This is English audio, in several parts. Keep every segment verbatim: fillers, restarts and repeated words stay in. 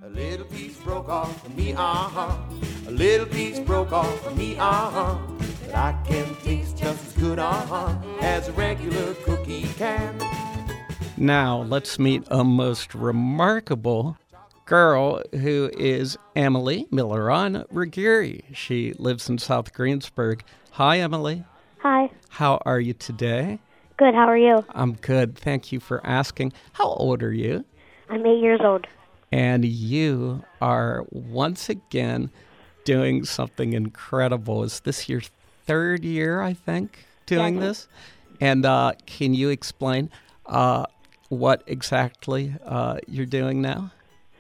A little piece broke off of me, uh-huh. A little piece broke off of me, uh-huh. But I can taste just as good, uh-huh, as a regular cookie can. Now, let's meet a most remarkable girl who is Emily Milleron Ruggieri. She lives in South Greensburg. Hi, Emily. Hi. How are you today? Good, how are you? I'm good. Thank you for asking. How old are you? I'm eight years old. And you are once again doing something incredible. Is this your third year, I think, doing Yeah. this? And uh, can you explain uh, what exactly uh, you're doing now?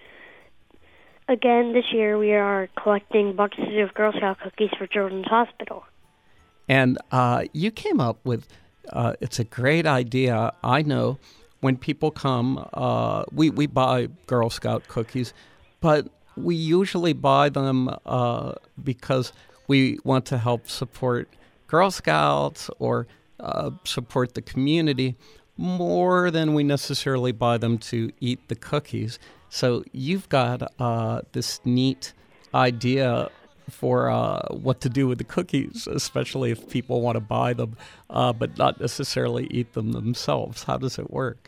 Again, this year we are collecting boxes of Girl Scout cookies for Children's Hospital. And uh, you came up with, uh, it's a great idea. I know when people come, uh, we, we buy Girl Scout cookies, but we usually buy them uh, because we want to help support Girl Scouts or uh, support the community more than we necessarily buy them to eat the cookies. So you've got uh, this neat idea for uh, what to do with the cookies, especially if people want to buy them, uh, but not necessarily eat them themselves. How does it work?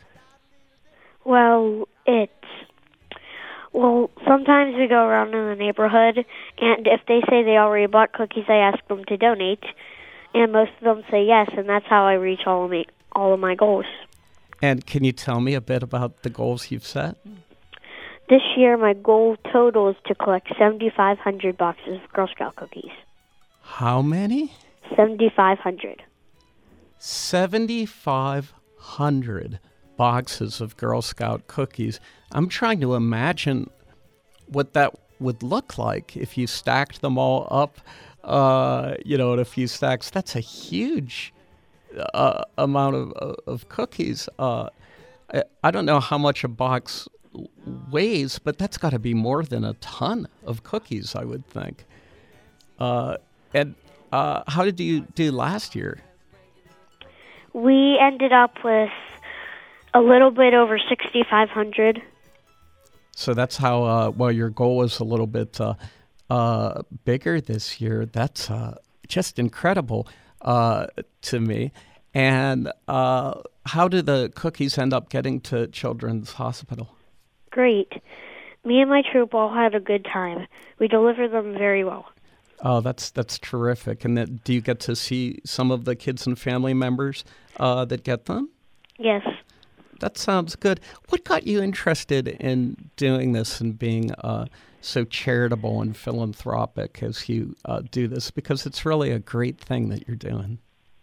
Well, it's... Well, sometimes we go around in the neighborhood, and if they say they already bought cookies, I ask them to donate, and most of them say yes, and that's how I reach all of my, all of my goals. And can you tell me a bit about the goals you've set? This year, my goal total is to collect seventy-five hundred boxes of Girl Scout cookies. How many? seventy-five hundred. seventy-five hundred boxes of Girl Scout cookies. I'm trying to imagine what that would look like if you stacked them all up, uh, you know, in a few stacks. That's a huge uh, amount of, of cookies. Uh, I, I don't know how much a box weighs, but that's got to be more than a ton of cookies, I would think. Uh, and uh, how did you do last year? We ended up with a little bit over sixty-five hundred. So that's how, uh, well, your goal was a little bit uh, uh, bigger this year. That's uh, just incredible uh, to me. And uh, how do the cookies end up getting to Children's Hospital? Great. Me and my troop all had a good time. We delivered them very well. Oh, that's that's terrific. And that, do you get to see some of the kids and family members uh, that get them? Yes. That sounds good. What got you interested in doing this and being uh, so charitable and philanthropic as you uh, do this? Because it's really a great thing that you're doing.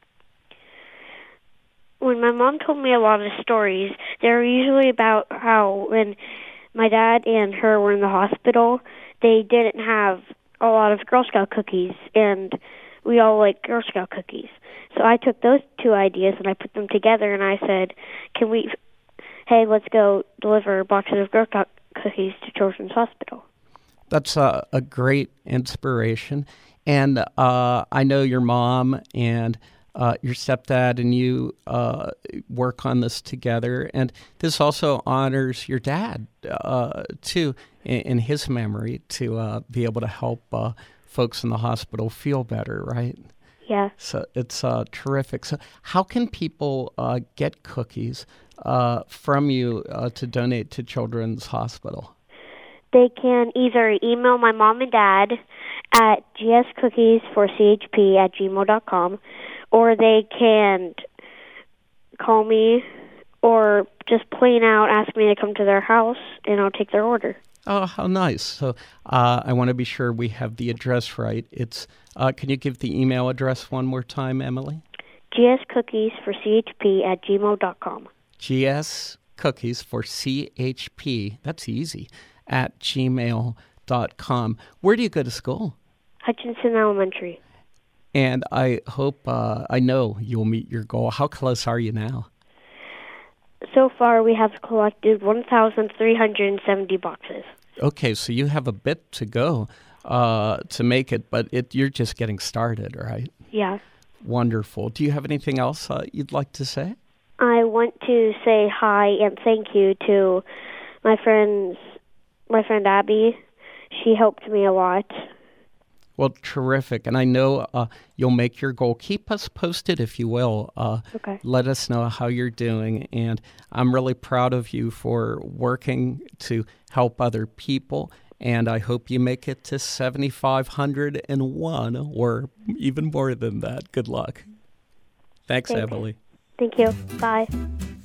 When my mom told me a lot of stories, they were usually about how when my dad and her were in the hospital, they didn't have a lot of Girl Scout cookies, and we all like Girl Scout cookies. So I took those two ideas and I put them together, and I said, can we, hey, let's go deliver boxes of Girl Scout cookies to Children's Hospital. That's a, a great inspiration. And uh, I know your mom and uh, your stepdad and you uh, work on this together. And this also honors your dad, uh, too, in, in his memory, to uh, be able to help uh, folks in the hospital feel better, right? Yeah. So it's uh, terrific. So how can people uh, get cookies uh, from you uh, to donate to Children's Hospital? They can either email my mom and dad at gscookiesforchp at gmail dot com, or they can call me or just plain out ask me to come to their house, and I'll take their order. Oh, how nice. So uh, I want to be sure we have the address right. It's uh, can you give the email address one more time, Emily? gscookiesforchp at gmail dot com. gscookies for C H P, that's easy, at gmail dot com. Where do you go to school? Hutchinson Elementary. And I hope, uh, I know you'll meet your goal. How close are you now? So far, we have collected one thousand three hundred seventy boxes. Okay, so you have a bit to go uh, to make it, but it, you're just getting started, right? Yeah. Wonderful. Do you have anything else uh, you'd like to say? I want to say hi and thank you to my friends my friend Abby. She helped me a lot. Well, terrific. And I know uh, you'll make your goal. Keep us posted, if you will. Uh, Okay. Let us know how you're doing. And I'm really proud of you for working to help other people. And I hope you make it to seven thousand five hundred one or even more than that. Good luck. Thanks, Thanks. Emily. Thank you. Bye.